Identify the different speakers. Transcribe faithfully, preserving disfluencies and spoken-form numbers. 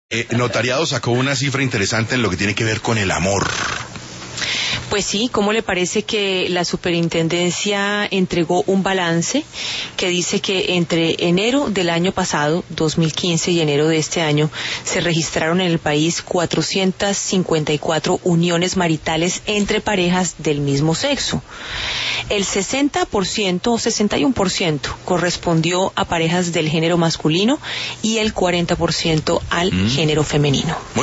Speaker 1: Eh, Notariado sacó una cifra interesante en lo que tiene que ver con el amor.
Speaker 2: Pues sí, ¿cómo le parece que la superintendencia entregó un balance que dice que entre enero del año pasado, dos mil quince, y enero de este año, se registraron en el país cuatrocientas cincuenta y cuatro uniones maritales entre parejas del mismo sexo? El sesenta por ciento o sesenta y uno por ciento correspondió a parejas del género masculino y el cuarenta por ciento al mm. género femenino.